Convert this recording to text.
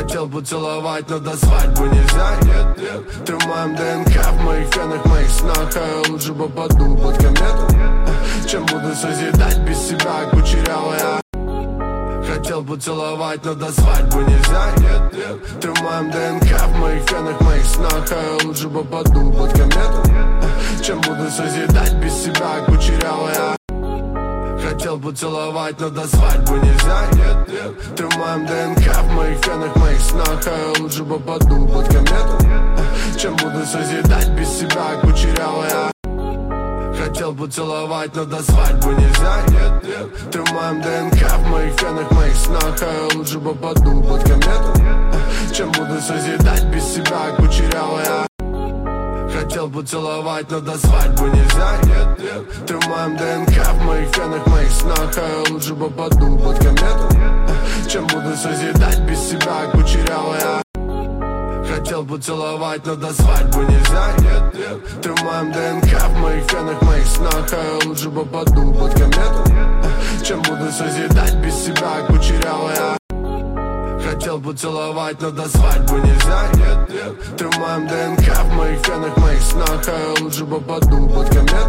Хотел поцеловать, но до свадьбы нельзя, нет, нет. Ты в моем ДНК, в моих венах, в моих снах. А я лучше попаду под комету, чем буду созидать без себя, кучерявая. Хотел поцеловать, но до свадьбы нельзя, нет, нет. Ты в моем ДНК, в моих венах, в моих снах. А я лучше попаду под комету, чем буду созидать без себя, кучерявая. Хотел поцеловать, но до свадьбы нельзя, нет, нет. Ты в моем ДНК, в моих венах, в моих снах. А я лучше попаду под комету, чем буду созидать без себя, кучерявая. Хотел поцеловать, но до свадьбы нельзя, нет, нет. Ты в моем ДНК, в моих венах, в моих снах. А я лучше попаду под комету, чем буду созидать без себя, кучерявая. Хотел поцеловать, но до свадьбы нельзя, нет, нет. Ты в моем ДНК, в моих венах, в моих снах. А я лучше попаду под комету, чем буду созидать без себя, кучерявая. Хотел поцеловать, но до свадьбы нельзя, нет, нет. Ты в моем ДНК, в моих венах, в моих снах. А я лучше попаду под комету, чем буду созидать без себя, кучерявая. Хотел поцеловать, но до свадьбы нельзя, нет, нет. Ты в моем ДНК, в моих венах, в моих снах. А я лучше попаду под комету,